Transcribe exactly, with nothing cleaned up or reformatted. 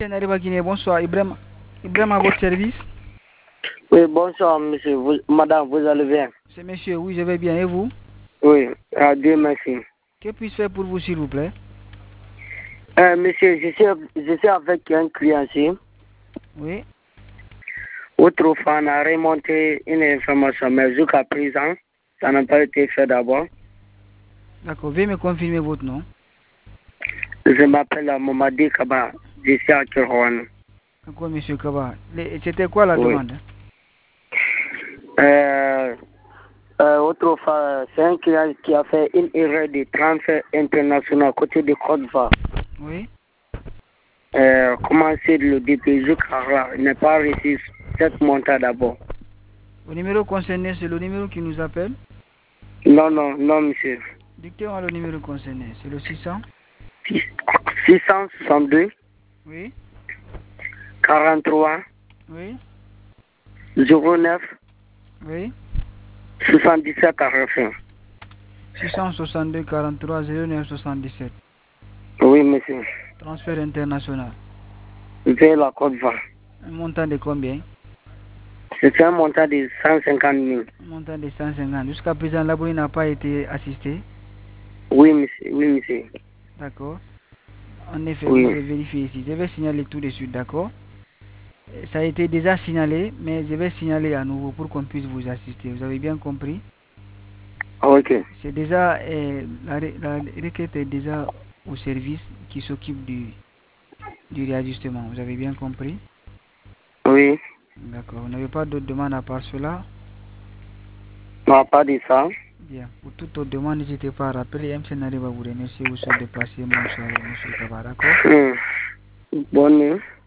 Nariba Guinée, bonsoir. Ibrahim, Ibrahim à votre service. Oui, bonsoir, monsieur. Vous, madame, vous allez bien? C'est monsieur, oui, je vais bien. Et vous? Oui, à Dieu merci. Que puis-je faire pour vous, s'il vous plaît? Euh, monsieur, je suis, je suis avec un client ici. Oui. Autrefois, on a remonté une information, mais jusqu'à présent, ça n'a pas été fait d'abord. D'accord, veuillez me confirmer votre nom. Je m'appelle Momadi Kaba, je suis à Kérouane. D'accord, monsieur Kaba. Les- C'était quoi la Oui. demande? Euh, euh, autrefois, c'est un client qui a fait une erreur de transfert international côté de Côte d'Ivoire. Oui. Euh, commencer le début jusqu'à là, il n'a pas reçu cette montant d'abord. Le numéro concerné, c'est le numéro qui nous appelle. Non, non, non, monsieur. Dictez-moi le numéro concerné. C'est le six cents. six cent soixante-deux, Oui. quarante-trois, Oui. zéro neuf, Oui. soixante-dix-sept à refaire. six cent soixante-deux quarante-trois zéro neuf soixante-dix-sept. Oui, monsieur. Transfert international. Vers la Côte d'Ivoire. Un montant de combien? C'est un montant de cent cinquante mille. Un montant de cent cinquante. Jusqu'à présent, l'abonné n'a pas été assisté. Oui, monsieur. Oui, monsieur. D'accord. En effet, Oui. vous avez vérifié ici. Je vais signaler tout de suite, d'accord? Ça a été déjà signalé, mais je vais signaler à nouveau pour qu'on puisse vous assister. Vous avez bien compris? Ok. C'est déjà, euh, la, la requête est déjà au service qui s'occupe du, du réajustement. Vous avez bien compris? Oui. D'accord. Vous n'avez pas d'autres demandes à part cela? Non, pas de ça. Bien. Pour toute autre demande, n'hésitez pas à rappeler. M C Nari va vous remercier. Vous serez déplacé. Bonsoir, monsieur Kaba, d'accord? Hum. Bonne nuit.